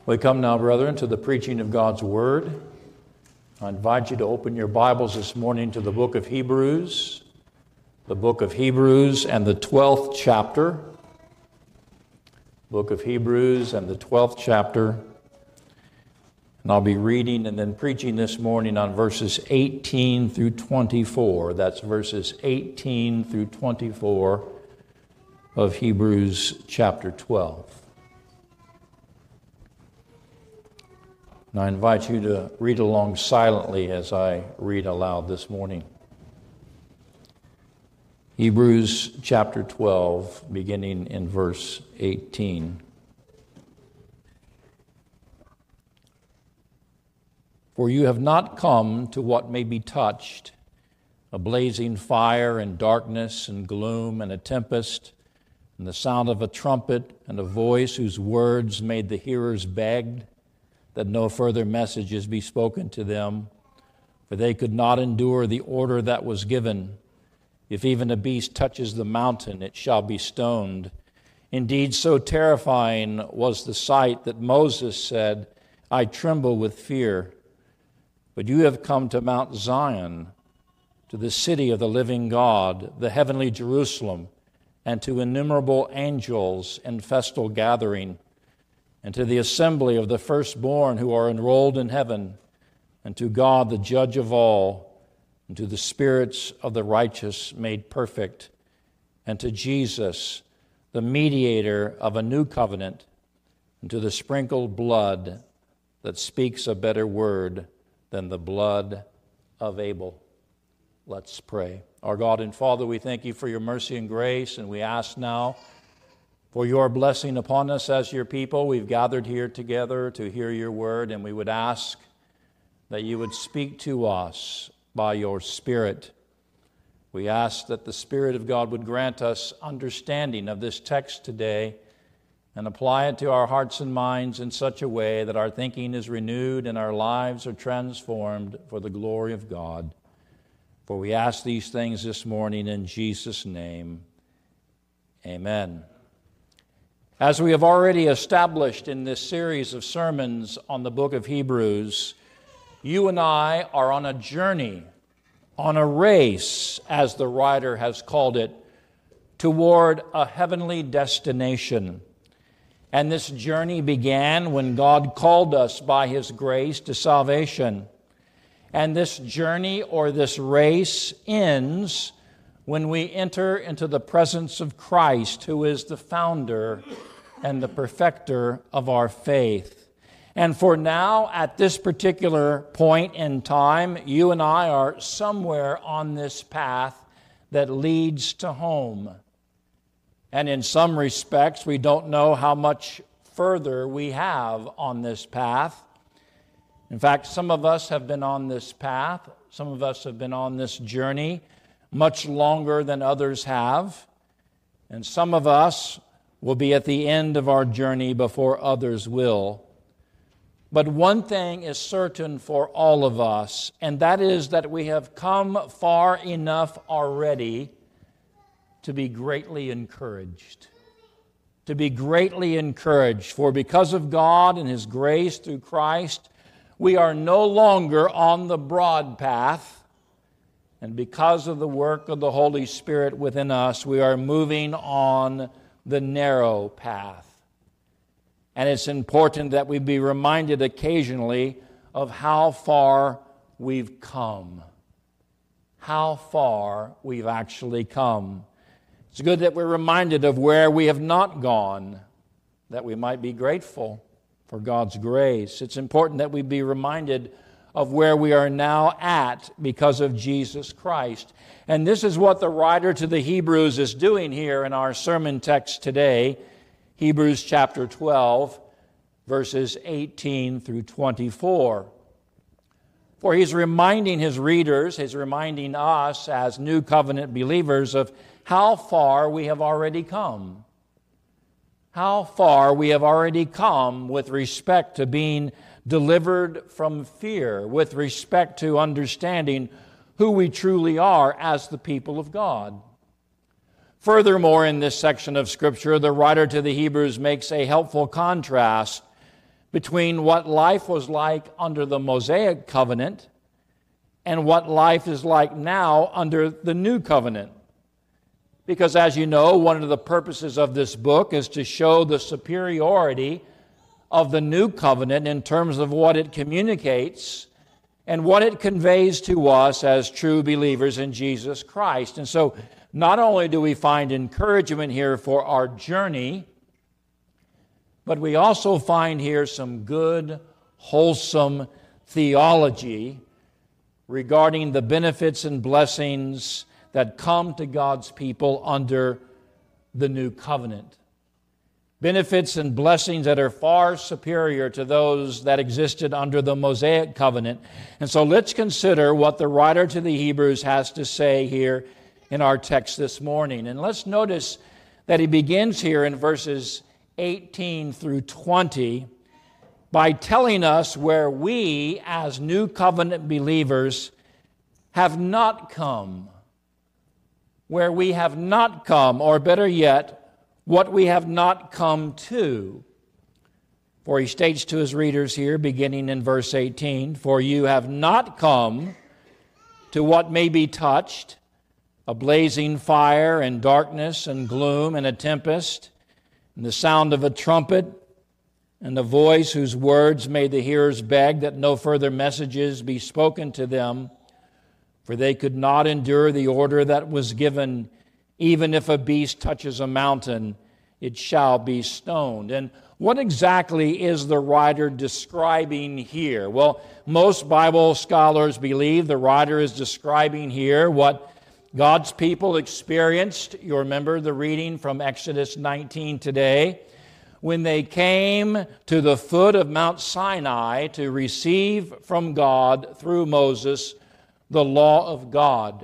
We come now, brethren, to the preaching of God's Word. I invite you to open your Bibles this morning to the book of Hebrews, and the 12th chapter. Book of Hebrews and the 12th chapter. And I'll be reading and then preaching this morning on verses 18 through 24. That's verses 18 through 24 of Hebrews chapter 12. And I invite you to read along silently as I read aloud this morning. Hebrews chapter 12, beginning in verse 18. For you have not come to what may be touched, a blazing fire and darkness and gloom and a tempest, and the sound of a trumpet and a voice whose words made the hearers begged that no further messages be spoken to them, for they could not endure the order that was given. If even a beast touches the mountain, it shall be stoned. Indeed, so terrifying was the sight that Moses said, I tremble with fear. But you have come to Mount Zion, to the city of the living God, the heavenly Jerusalem, and to innumerable angels in festal gathering, and to the assembly of the firstborn who are enrolled in heaven, and to God the judge of all, and to the spirits of the righteous made perfect, and to Jesus, the mediator of a new covenant, and to the sprinkled blood that speaks a better word than the blood of Abel. Let's pray. Our God and Father, we thank you for your mercy and grace, and we ask now for your blessing upon us as your people. We've gathered here together to hear your word, and we would ask that you would speak to us by your Spirit. We ask that the Spirit of God would grant us understanding of this text today and apply it to our hearts and minds in such a way that our thinking is renewed and our lives are transformed for the glory of God. For we ask these things this morning in Jesus' name. Amen. As we have already established in this series of sermons on the book of Hebrews, you and I are on a journey, on a race, as the writer has called it, toward a heavenly destination. And this journey began when God called us by His grace to salvation. And this journey or this race ends when we enter into the presence of Christ, who is the founder and the perfecter of our faith. And for now, at this particular point in time, you and I are somewhere on this path that leads to home. And in some respects, we don't know how much further we have on this path. In fact, some of us have been on this path, some of us have been on this journey much longer than others have, and some of us will be at the end of our journey before others will. But one thing is certain for all of us, and that is that we have come far enough already to be greatly encouraged. To be greatly encouraged, for because of God and His grace through Christ, we are no longer on the broad path, and because of the work of the Holy Spirit within us, we are moving on the narrow path. And it's important that we be reminded occasionally of how far we've come. How far we've actually come. It's good that we're reminded of where we have not gone, that we might be grateful for God's grace. It's important that we be reminded of where we are now at because of Jesus Christ. And this is what the writer to the Hebrews is doing here in our sermon text today, Hebrews chapter 12, verses 18 through 24. For he's reminding his readers, he's reminding us as new covenant believers of how far we have already come. How far we have already come with respect to being delivered from fear, with respect to understanding who we truly are as the people of God. Furthermore, in this section of Scripture, the writer to the Hebrews makes a helpful contrast between what life was like under the Mosaic covenant and what life is like now under the new covenant. Because as you know, one of the purposes of this book is to show the superiority of the new covenant in terms of what it communicates and what it conveys to us as true believers in Jesus Christ. And so not only do we find encouragement here for our journey, but we also find here some good, wholesome theology regarding the benefits and blessings that come to God's people under the new covenant. Benefits and blessings that are far superior to those that existed under the Mosaic covenant. And so let's consider what the writer to the Hebrews has to say here in our text this morning. And let's notice that he begins here in verses 18 through 20 by telling us where we as new covenant believers have not come. Where we have not come, or better yet, what we have not come to. For he states to his readers here, beginning in verse 18, "For you have not come to what may be touched, a blazing fire and darkness and gloom and a tempest, and the sound of a trumpet, and a voice whose words made the hearers beg that no further messages be spoken to them, for they could not endure the order that was given, even if a beast touches a mountain, it shall be stoned." And what exactly is the writer describing here? Well, most Bible scholars believe the writer is describing here what God's people experienced. You remember the reading from Exodus 19 today, when they came to the foot of Mount Sinai to receive from God through Moses the law of God.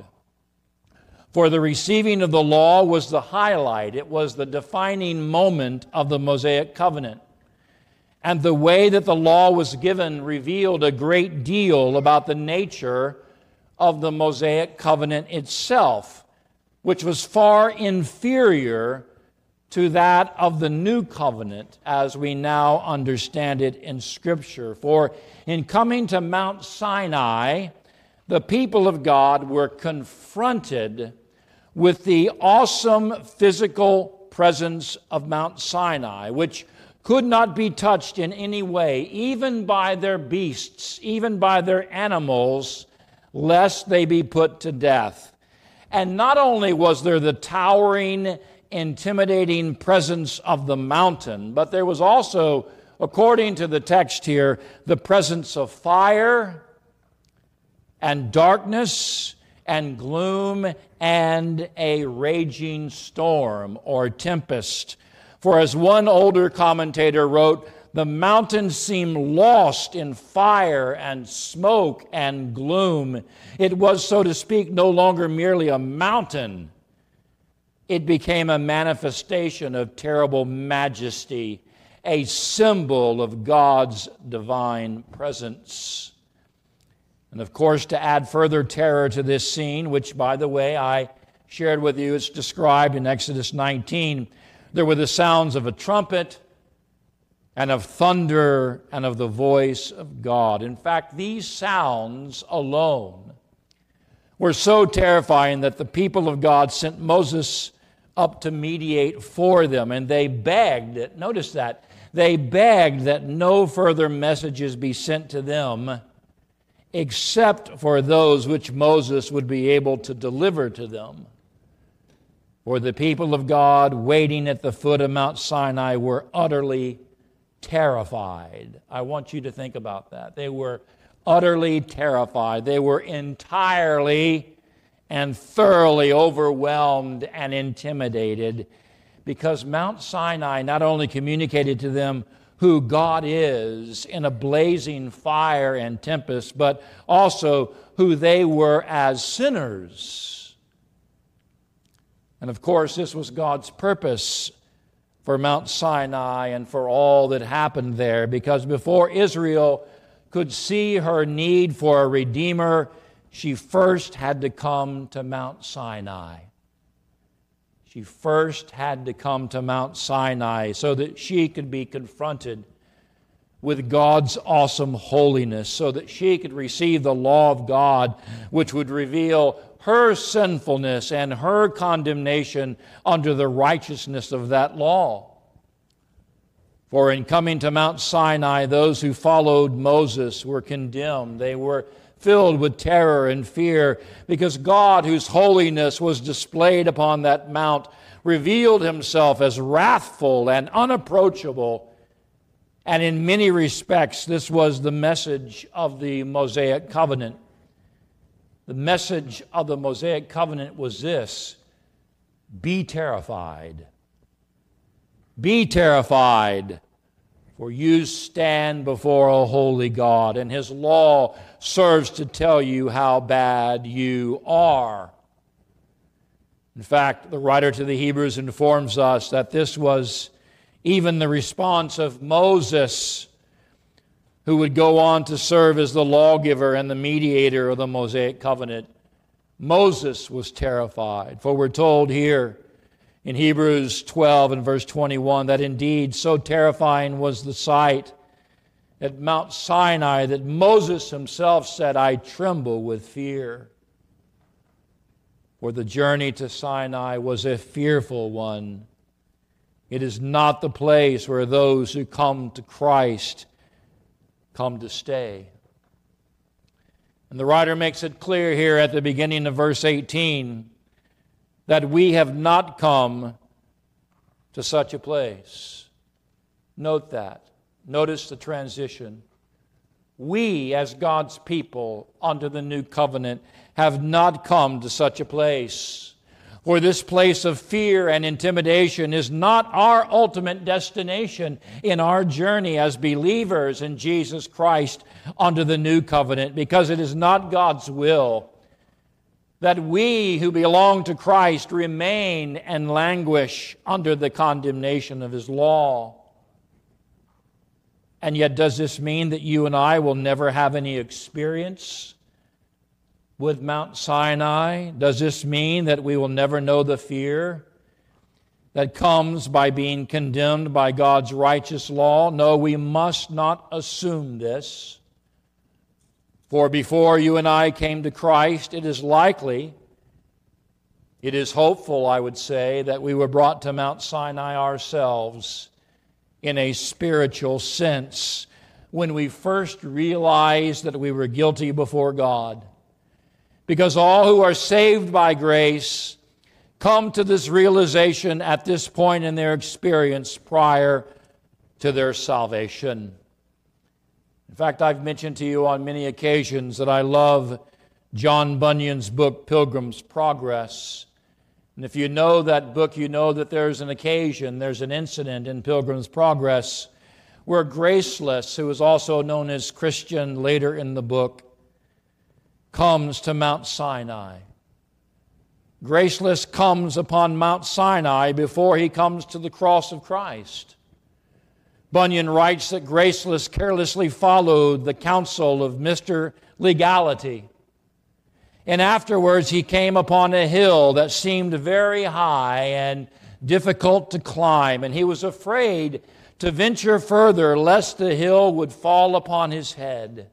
For the receiving of the law was the highlight. It was the defining moment of the Mosaic covenant. And the way that the law was given revealed a great deal about the nature of the Mosaic covenant itself, which was far inferior to that of the new covenant as we now understand it in Scripture. For in coming to Mount Sinai, the people of God were confronted with the awesome physical presence of Mount Sinai, which could not be touched in any way, even by their beasts, even by their animals, lest they be put to death. And not only was there the towering, intimidating presence of the mountain, but there was also, according to the text here, the presence of fire and darkness and gloom and a raging storm or tempest. For as one older commentator wrote, the mountains seemed lost in fire and smoke and gloom. It was, so to speak, no longer merely a mountain. It became a manifestation of terrible majesty, a symbol of God's divine presence. And of course, to add further terror to this scene, which, by the way, I shared with you, it's described in Exodus 19, there were the sounds of a trumpet and of thunder and of the voice of God. In fact, these sounds alone were so terrifying that the people of God sent Moses up to mediate for them, and they begged, notice that, they begged that no further messages be sent to them except for those which Moses would be able to deliver to them. For the people of God waiting at the foot of Mount Sinai were utterly terrified. I want you to think about that. They were utterly terrified. They were entirely and thoroughly overwhelmed and intimidated because Mount Sinai not only communicated to them who God is in a blazing fire and tempest, but also who they were as sinners. And of course, this was God's purpose for Mount Sinai and for all that happened there, because before Israel could see her need for a Redeemer, she first had to come to Mount Sinai. She first had to come to Mount Sinai so that she could be confronted with God's awesome holiness so that she could receive the law of God, which would reveal her sinfulness and her condemnation under the righteousness of that law. For in coming to Mount Sinai, those who followed Moses were condemned. They were filled with terror and fear because God, whose holiness was displayed upon that mount, revealed himself as wrathful and unapproachable. And in many respects, this was the message of the Mosaic covenant. The message of the Mosaic covenant was this: be terrified. Be terrified, for you stand before a holy God, and His law serves to tell you how bad you are. In fact, the writer to the Hebrews informs us that this was even the response of Moses, who would go on to serve as the lawgiver and the mediator of the Mosaic covenant. Moses was terrified, for we're told here in Hebrews 12 and verse 21 that indeed so terrifying was the sight at Mount Sinai that Moses himself said, "I tremble with fear." For the journey to Sinai was a fearful one. It is not the place where those who come to Christ come to stay. And the writer makes it clear here at the beginning of verse 18 that we have not come to such a place. Note that. Notice the transition. We, as God's people under the new covenant, have not come to such a place. For this place of fear and intimidation is not our ultimate destination in our journey as believers in Jesus Christ under the new covenant, because it is not God's will that we who belong to Christ remain and languish under the condemnation of His law. And yet, does this mean that you and I will never have any experience with Mount Sinai? Does this mean that we will never know the fear that comes by being condemned by God's righteous law? No, we must not assume this. For before you and I came to Christ, it is likely, it is hopeful, I would say, that we were brought to Mount Sinai ourselves in a spiritual sense when we first realized that we were guilty before God. Because all who are saved by grace come to this realization at this point in their experience prior to their salvation. In fact, I've mentioned to you on many occasions that I love John Bunyan's book, Pilgrim's Progress. And if you know that book, you know that there's an occasion, there's an incident in Pilgrim's Progress where Graceless, who is also known as Christian later in the book, comes to Mount Sinai. Graceless comes upon Mount Sinai before he comes to the cross of Christ. Bunyan writes that Graceless carelessly followed the counsel of Mr. Legality. And afterwards he came upon a hill that seemed very high and difficult to climb, and he was afraid to venture further lest the hill would fall upon his head.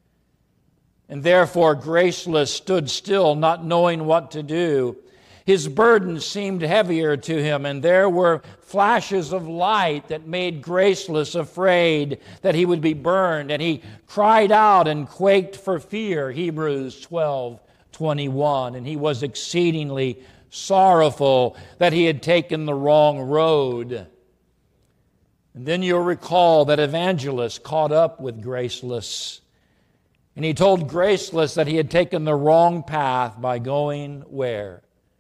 And therefore Graceless stood still, not knowing what to do. His burden seemed heavier to him, and there were flashes of light that made Graceless afraid that he would be burned. And he cried out and quaked for fear, Hebrews 12:21. And he was exceedingly sorrowful that he had taken the wrong road. And then you'll recall that Evangelist caught up with Graceless. And he told Graceless that he had taken the wrong path by going where?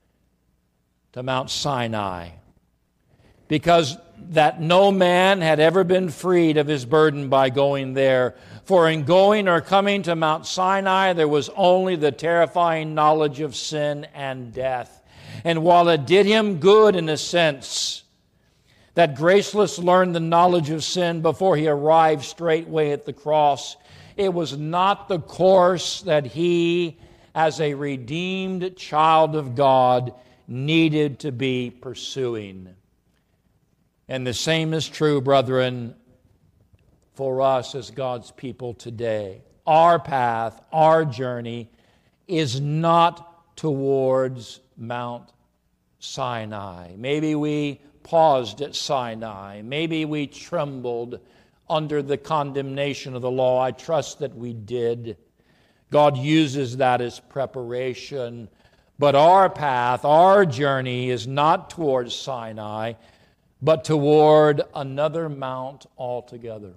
To Mount Sinai. Because that no man had ever been freed of his burden by going there. For in going or coming to Mount Sinai, there was only the terrifying knowledge of sin and death. And while it did him good in a sense, that Graceless learned the knowledge of sin before he arrived straightway at the cross, it was not the course that he, as a redeemed child of God, needed to be pursuing. And the same is true, brethren, for us as God's people today. Our path, our journey is not towards Mount Sinai. Maybe we paused at Sinai. Maybe we trembled under the condemnation of the law. I trust that we did. God uses that as preparation. But our path, our journey is not towards Sinai, but toward another mount altogether.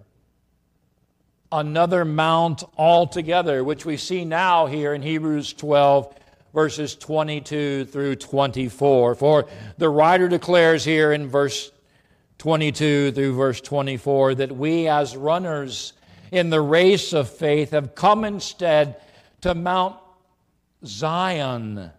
Another mount altogether, which we see now here in Hebrews 12, verses 22 through 24. For the writer declares here in verse 22 through verse 24 that we as runners in the race of faith have come instead to Mount Zion,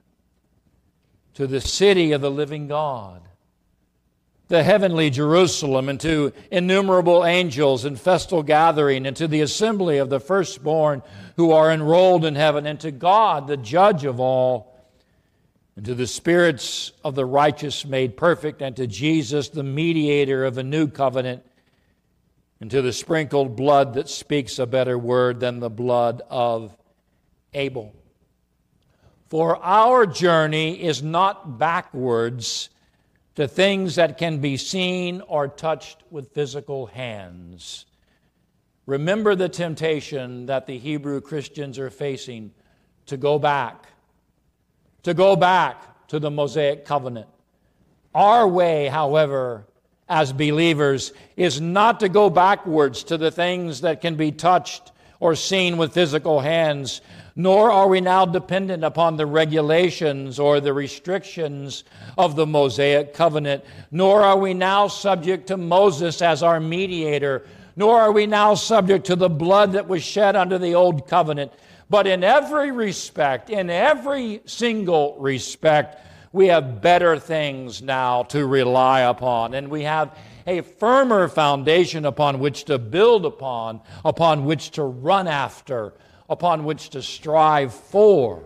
to the city of the living God, the heavenly Jerusalem, and to innumerable angels in festal gathering, and to the assembly of the firstborn who are enrolled in heaven, and to God, the judge of all, and to the spirits of the righteous made perfect, and to Jesus, the mediator of a new covenant, and to the sprinkled blood that speaks a better word than the blood of Abel. For our journey is not backwards to things that can be seen or touched with physical hands. Remember the temptation that the Hebrew Christians are facing to go back to the Mosaic covenant. Our way, however, as believers, is not to go backwards to the things that can be touched or seen with physical hands, nor are we now dependent upon the regulations or the restrictions of the Mosaic covenant, nor are we now subject to Moses as our mediator, nor are we now subject to the blood that was shed under the old covenant. But in every respect, in every single respect, we have better things now to rely upon, and we have a firmer foundation upon which to build upon which to run after, upon which to strive for.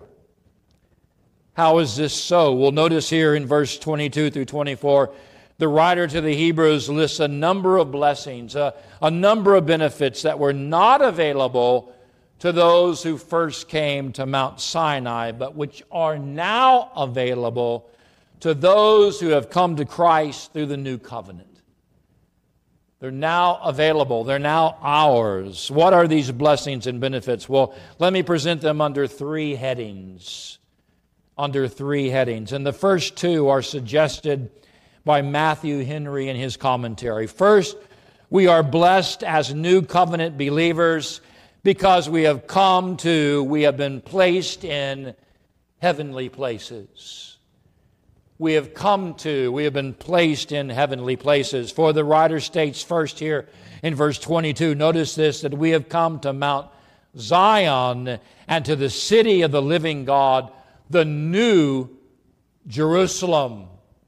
How is this so? Well, notice here in verse 22 through 24, the writer to the Hebrews lists a number of blessings, a number of benefits that were not available to those who first came to Mount Sinai, but which are now available to those who have come to Christ through the new covenant. They're now available. They're now ours. What are these blessings and benefits? Well, let me present them under three headings. And the first two are suggested by Matthew Henry in his commentary. First, we are blessed as new covenant believers because we have been placed in heavenly places. We have been placed in heavenly places. For the writer states first here in verse 22, notice this, that we have come to Mount Zion and to the city of the living God, the new Jerusalem.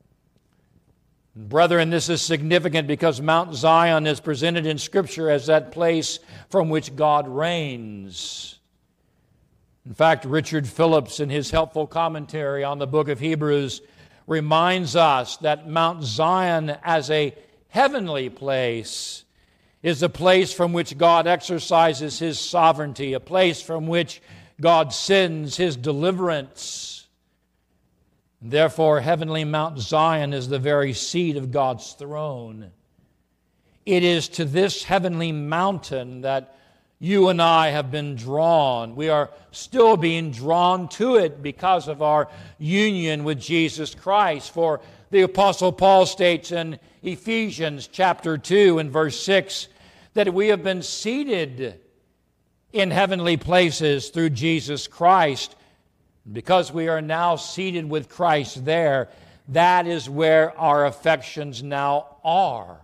Brethren, this is significant because Mount Zion is presented in Scripture as that place from which God reigns. In fact, Richard Phillips, in his helpful commentary on the book of Hebrews, reminds us that Mount Zion as a heavenly place is a place from which God exercises His sovereignty, a place from which God sends His deliverance. Therefore, heavenly Mount Zion is the very seat of God's throne. It is to this heavenly mountain that you and I have been drawn. We are still being drawn to it because of our union with Jesus Christ. For the Apostle Paul states in Ephesians chapter 2 and verse 6 that we have been seated in heavenly places through Jesus Christ. Because we are now seated with Christ there, that is where our affections now are.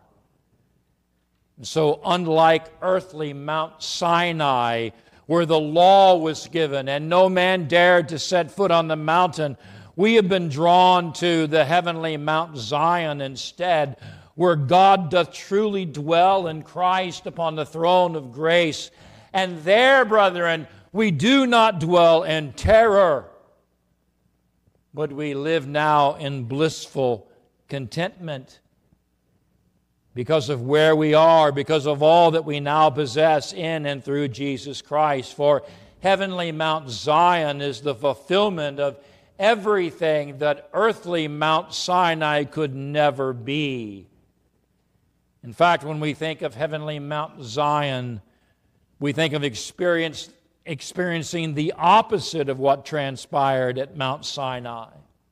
So unlike earthly Mount Sinai, where the law was given and no man dared to set foot on the mountain, we have been drawn to the heavenly Mount Zion instead, where God doth truly dwell in Christ upon the throne of grace. And there, brethren, we do not dwell in terror, but we live now in blissful contentment. because of where we are, because of all that we now possess in and through Jesus Christ. For heavenly Mount Zion is the fulfillment of everything that earthly Mount Sinai could never be. In fact, when we think of heavenly Mount Zion, we think of experiencing the opposite of what transpired at Mount Sinai.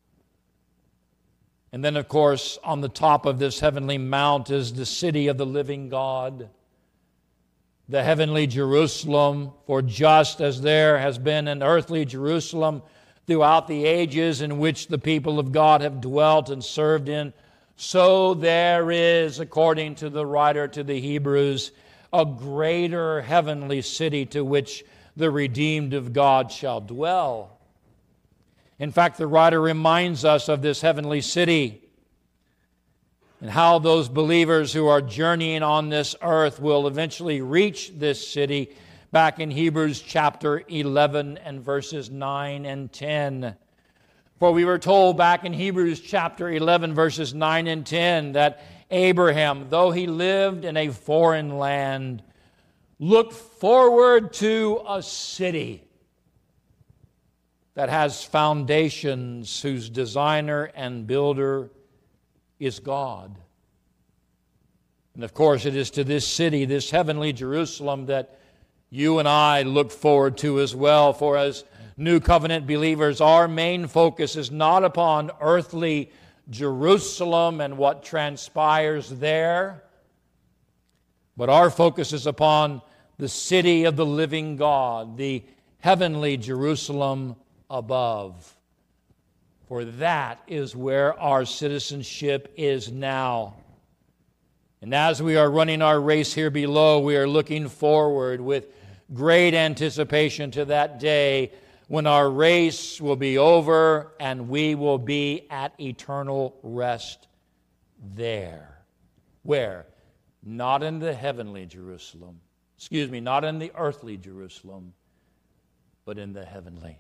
And then, of course, on the top of this heavenly mount is the city of the living God, the heavenly Jerusalem. For just as there has been an earthly Jerusalem throughout the ages in which the people of God have dwelt and served in, so there is, according to the writer to the Hebrews, a greater heavenly city to which the redeemed of God shall dwell. In fact, the writer reminds us of this heavenly city and how those believers who are journeying on this earth will eventually reach this city back in Hebrews chapter 11 and verses 9 and 10. For we were told back in Hebrews chapter 11 verses 9 and 10 that Abraham, though he lived in a foreign land, looked forward to a city that has foundations, whose designer and builder is God. And of course, it is to this city, this heavenly Jerusalem, that you and I look forward to as well. For as New Covenant believers, our main focus is not upon earthly Jerusalem and what transpires there, but our focus is upon the city of the living God, the heavenly Jerusalem above. For that is where our citizenship is now. And as we are running our race here below, we are looking forward with great anticipation to that day when our race will be over and we will be at eternal rest there. Where? Not in the heavenly Jerusalem. Not in the earthly Jerusalem, but in the heavenly.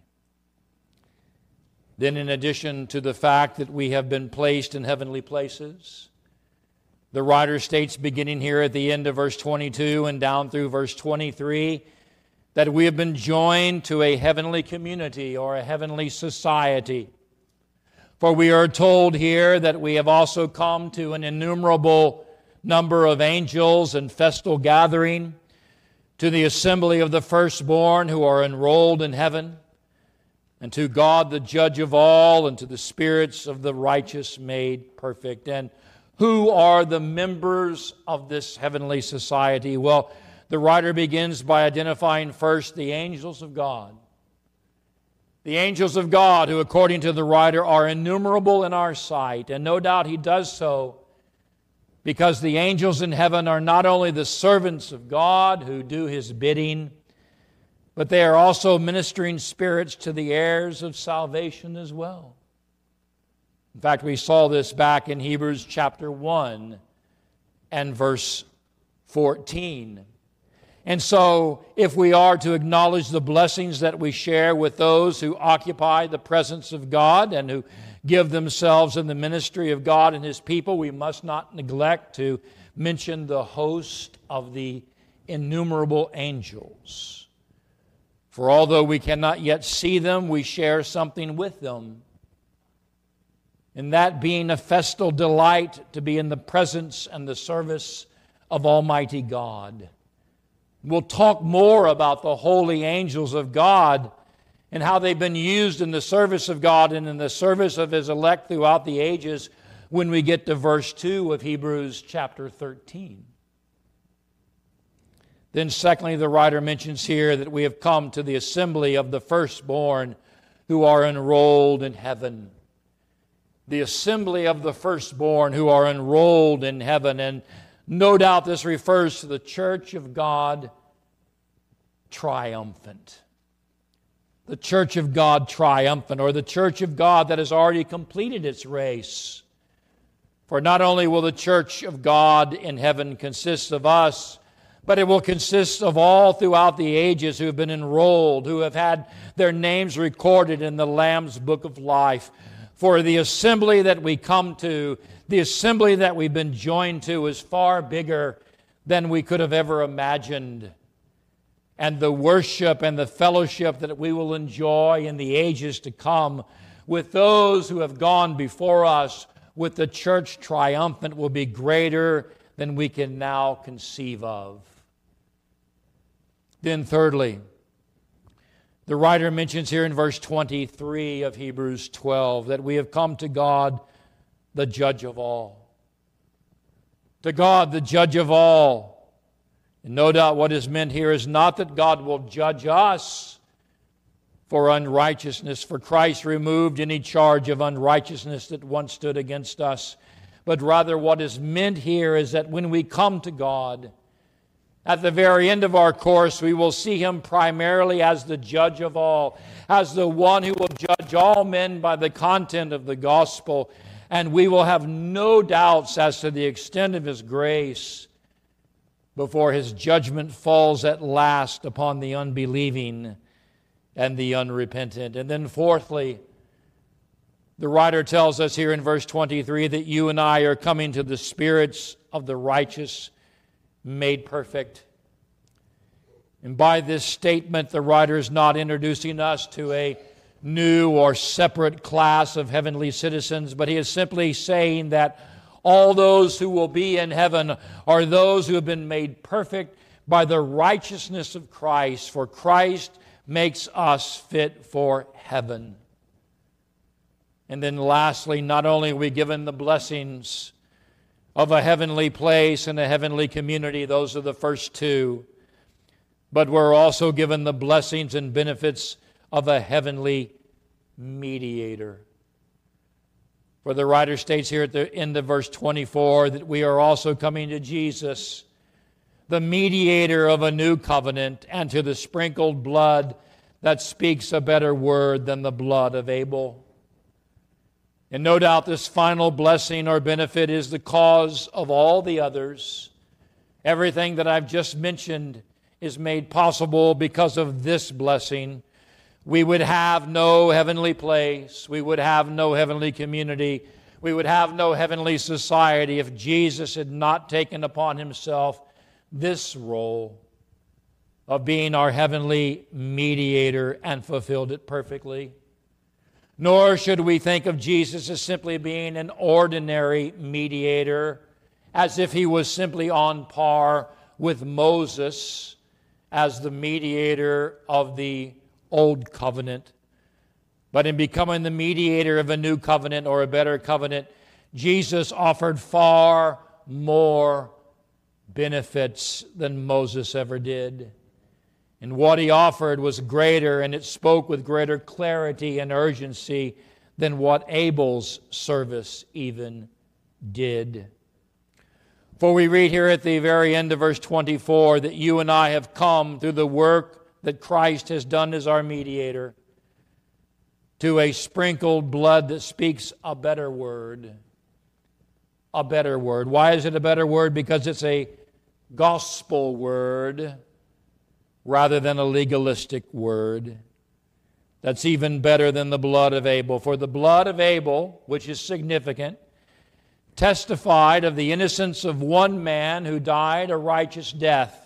Then, in addition to the fact that we have been placed in heavenly places, the writer states, beginning here at the end of verse 22 and down through verse 23, that we have been joined to a heavenly community or a heavenly society. For we are told here that we have also come to an innumerable number of angels and festal gathering, to the assembly of the firstborn who are enrolled in heaven, and to God the judge of all, and to the spirits of the righteous made perfect. And who are the members of this heavenly society? Well, the writer begins by identifying first the angels of God. The angels of God, who according to the writer are innumerable in our sight. And no doubt he does so because the angels in heaven are not only the servants of God who do His bidding, but they are also ministering spirits to the heirs of salvation as well. In fact, we saw this back in Hebrews chapter 1 and verse 14. And so, if we are to acknowledge the blessings that we share with those who occupy the presence of God and who give themselves in the ministry of God and His people, we must not neglect to mention the host of the innumerable angels. For although we cannot yet see them, we share something with them. And that being a festal delight to be in the presence and the service of Almighty God. We'll talk more about the holy angels of God and how they've been used in the service of God and in the service of His elect throughout the ages when we get to verse 2 of Hebrews chapter 13. Then secondly, the writer mentions here that we have come to the assembly of the firstborn who are enrolled in heaven. The assembly of the firstborn who are enrolled in heaven. And no doubt this refers to the church of God triumphant. The church of God triumphant, or the church of God that has already completed its race. For not only will the church of God in heaven consist of us, but it will consist of all throughout the ages who have been enrolled, who have had their names recorded in the Lamb's Book of Life. For the assembly that we come to, The assembly that we've been joined to is far bigger than we could have ever imagined. And the worship and the fellowship that we will enjoy in the ages to come with those who have gone before us, with the church triumphant, will be greater than we can now conceive of. Then thirdly, the writer mentions here in verse 23 of Hebrews 12 that we have come to God, the judge of all. To God, the judge of all. And no doubt what is meant here is not that God will judge us for unrighteousness, for Christ removed any charge of unrighteousness that once stood against us. But rather what is meant here is that when we come to God, at the very end of our course, we will see Him primarily as the judge of all, as the one who will judge all men by the content of the gospel. And we will have no doubts as to the extent of His grace before His judgment falls at last upon the unbelieving and the unrepentant. And then fourthly, the writer tells us here in verse 23 that you and I are coming to the spirits of the righteous made perfect. And by this statement, the writer is not introducing us to a new or separate class of heavenly citizens, but he is simply saying that all those who will be in heaven are those who have been made perfect by the righteousness of Christ, for Christ makes us fit for heaven. And then lastly, not only are we given the blessings of a heavenly place and a heavenly community, those are the first two, but we're also given the blessings and benefits of a heavenly mediator. For the writer states here at the end of verse 24 that we are also coming to Jesus, the mediator of a new covenant, and to the sprinkled blood that speaks a better word than the blood of Abel. And no doubt this final blessing or benefit is the cause of all the others. Everything that I've just mentioned is made possible because of this blessing. We would have no heavenly place. We would have no heavenly community. We would have no heavenly society if Jesus had not taken upon Himself this role of being our heavenly mediator and fulfilled it perfectly. Nor should we think of Jesus as simply being an ordinary mediator, as if He was simply on par with Moses as the mediator of the Old Covenant. But in becoming the mediator of a new covenant or a better covenant, Jesus offered far more benefits than Moses ever did. And what He offered was greater, and it spoke with greater clarity and urgency than what Abel's service even did. For we read here at the very end of verse 24 that you and I have come through the work that Christ has done as our mediator to a sprinkled blood that speaks a better word. A better word. Why is it a better word? Because it's a gospel word rather than a legalistic word. That's even better than the blood of Abel. For the blood of Abel, which is significant, testified of the innocence of one man who died a righteous death.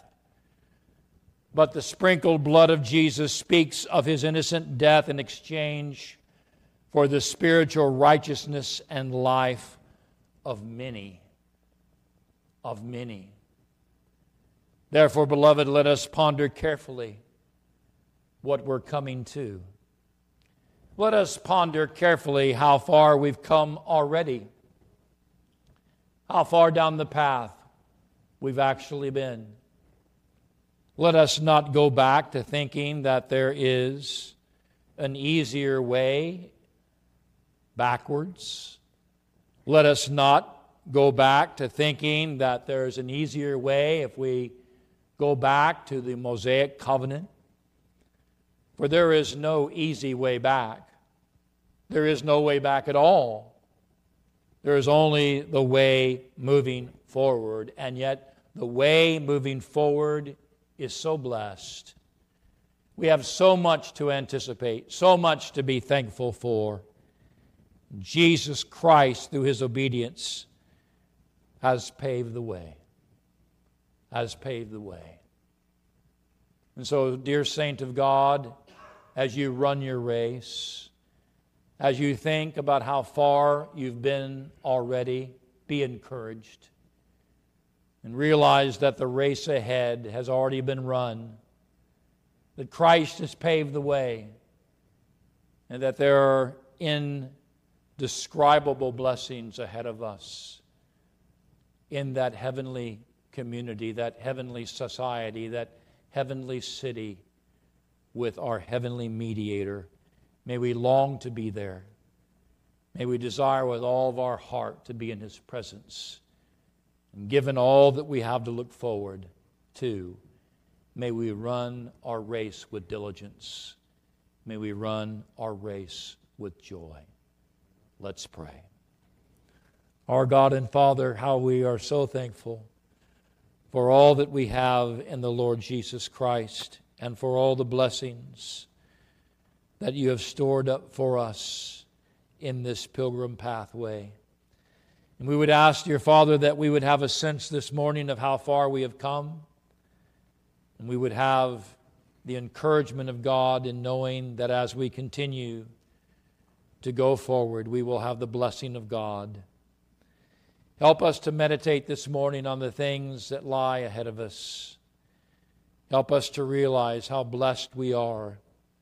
But the sprinkled blood of Jesus speaks of His innocent death in exchange for the spiritual righteousness and life of many. Of many. Therefore, beloved, let us ponder carefully what we're coming to. Let us ponder carefully how far we've come already. How far down the path we've actually been. Let us not go back to thinking that there is an easier way backwards. Let us not go back to thinking that there's an easier way if we go back to the Mosaic covenant. For there is no easy way back. There is no way back at all. There is only the way moving forward. And yet the way moving forward is so blessed. We have so much to anticipate, so much to be thankful for. Jesus Christ, through His obedience, has paved the way. Has paved the way. And so, dear saint of God, as you run your race, as you think about how far you've been already, be encouraged. And realize that the race ahead has already been run, that Christ has paved the way, and that there are indescribable blessings ahead of us in that heavenly community, that heavenly society, that heavenly city with our heavenly mediator. May we long to be there. May we desire with all of our heart to be in His presence. And given all that we have to look forward to, may we run our race with diligence. May we run our race with joy. Let's pray. Our God and Father, how we are so thankful for all that we have in the Lord Jesus Christ and for all the blessings that you have stored up for us in this pilgrim pathway. And we would ask, dear Father, that we would have a sense this morning of how far we have come, and we would have the encouragement of God in knowing that as we continue to go forward, we will have the blessing of God. Help us to meditate this morning on the things that lie ahead of us. Help us to realize how blessed we are.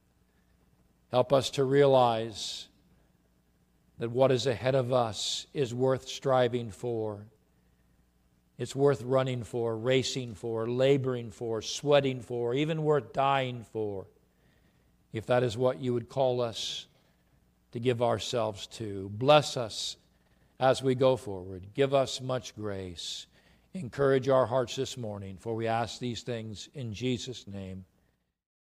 Help us to realize that what is ahead of us is worth striving for. It's worth running for, racing for, laboring for, sweating for, even worth dying for, if that is what you would call us to give ourselves to. Bless us as we go forward. Give us much grace. Encourage our hearts this morning, for we ask these things in Jesus' name.